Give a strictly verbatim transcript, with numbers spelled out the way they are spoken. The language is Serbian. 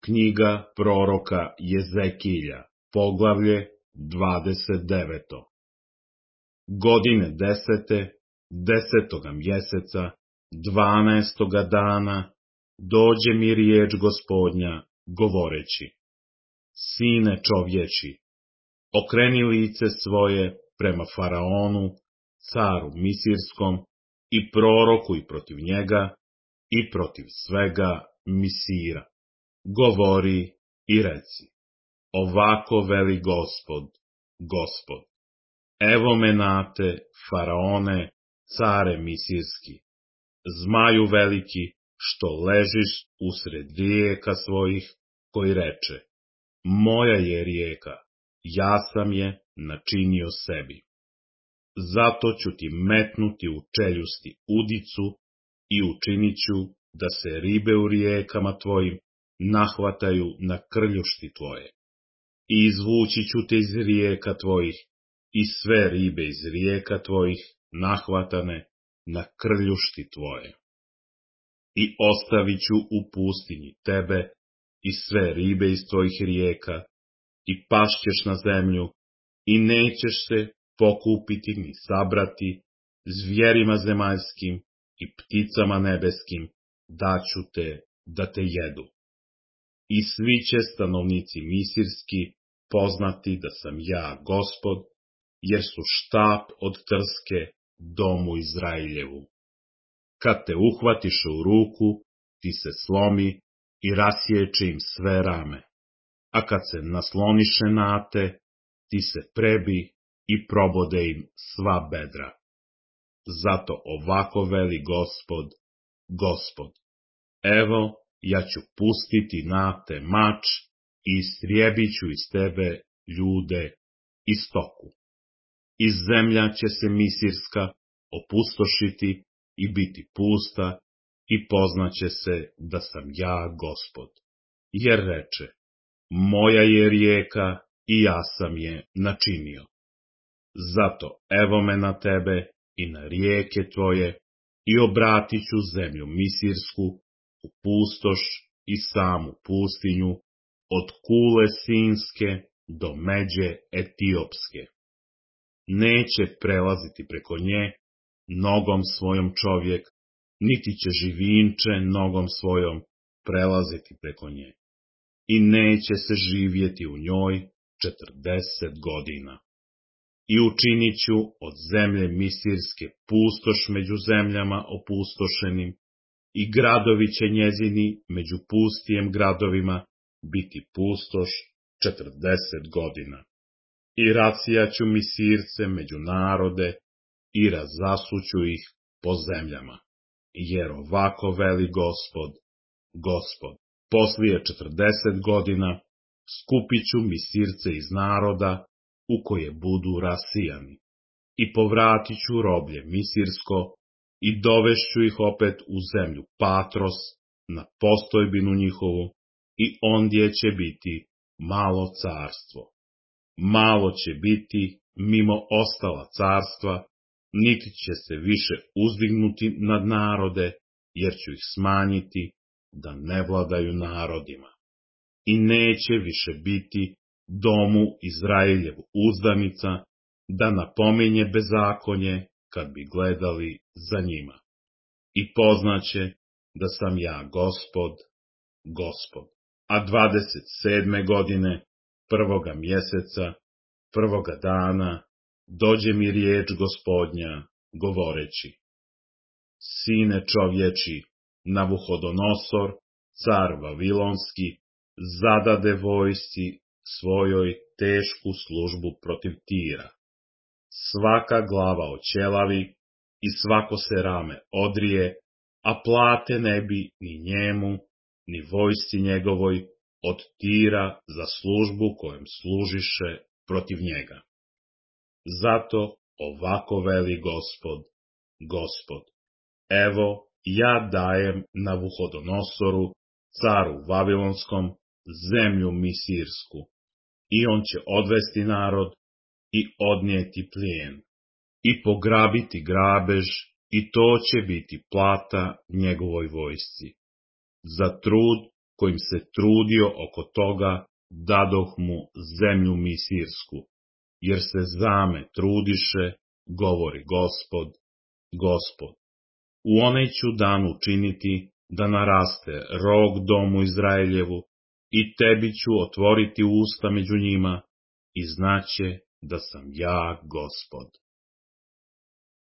Knjiga proroka Jezekilja, poglavlje dvadeset deveto. Godine desete, desetoga mjeseca, dvanaestoga dana, dođe mi riječ Gospodnja, govoreći: Sine čovječi, okreni lice svoje prema Faraonu, caru Misirskom, i prorokuj protiv njega i protiv svega Misira. Govori i reci: ovako veli Gospod, Gospod. Evo me nate, Faraone, care Misirski, zmaju veliki, što ležiš usred rijeka svojih, koji reče: moja je rijeka, ja sam je načinio sebi. Zato ću ti metnuti u čeljusti udicu i učinit ću da se ribe u rijekama tvojim nahvataju na krljušti tvoje. I izvući ću te iz rijeka tvojih, i sve ribe iz rijeka tvojih nahvatane na krljušti tvoje. I ostavit ću u pustinji tebe i sve ribe iz tvojih rijeka, i pašćeš na zemlju, i nećeš se pokupiti ni sabrati, zvijerima zemaljskim i pticama nebeskim daću te da te jedu. I svi će stanovnici Misirski poznati da sam ja Gospod, jer su štap od trske domu Izrailjevu. Kad te uhvatiše u ruku, ti se slomi i rasječe im sve rame, a kad se nasloniše na te, ti se prebi i probode im sva bedra. Zato ovako veli Gospod, Gospod: evo, ja ću pustiti na te mač i istrijebit ću iz tebe ljude i stoku. I zemlja će se Misirska opustošiti i biti pusta, i poznaće se da sam ja Gospod. Jer reče: moja je rijeka i ja sam je načinio. Zato evo me na tebe i na rijeke tvoje, i obratit ću zemlju Misirsku u pustoš i samu pustinju, od kule Sinske do međe Etiopske. Neće prelaziti preko nje nogom svojom čovjek, niti će živinče nogom svojom prelaziti preko nje. I neće se živjeti u njoj četrdeset godina. I učinit ću od zemlje Misirske pustoš među zemljama opustošenim, i gradovi će njezini među pustijem gradovima biti pustoš četrdeset godina. I rasijaću Misirce među narode i razasuću ih po zemljama. Jer ovako veli Gospod, Gospod: poslije četrdeset godina skupit ću Misirce iz naroda u koje budu rasijani, i povratit ću roblje Misirsko, i dovešću ih opet u zemlju Patros, na postojbinu njihovu, i ondje će biti malo carstvo. Malo će biti mimo ostala carstva, niti će se više uzdignuti nad narode, jer ću ih smanjiti da ne vladaju narodima. I neće više biti domu Izrailjev uzdanica, da napominje bezakonje kad bi gledali za njima. I poznaće da sam ja Gospod, Gospod. A dvadeset sedme godine, prvoga mjeseca, prvoga dana, dođe mi riječ Gospodnja, govoreći: sine čovječi, Navuhodonosor, car Vavilonski, zadade vojsci svojoj tešku službu protiv Tira. Svaka glava oćelavi i svako se rame odrije, a plate ne bi ni njemu, ni vojsci njegovoj od Tira za službu kojom služiše protiv njega. Zato ovako veli Gospod, Gospod: evo, ja dajem Navuhodonosoru, caru Vavilonskom, zemlju Misirsku, i on će odvesti narod i odnijeti plijen, i pograbiti grabež, i to će biti plata njegovoj vojsci. Za trud kojim se trudio oko toga, dadoh mu zemlju Misirsku, jer se zame trudiše, govori Gospod, Gospod. U onaj ću dan učiniti da naraste rog domu Izraeljevu i tebi ću otvoriti usta među njima i znaće da sam ja Gospod.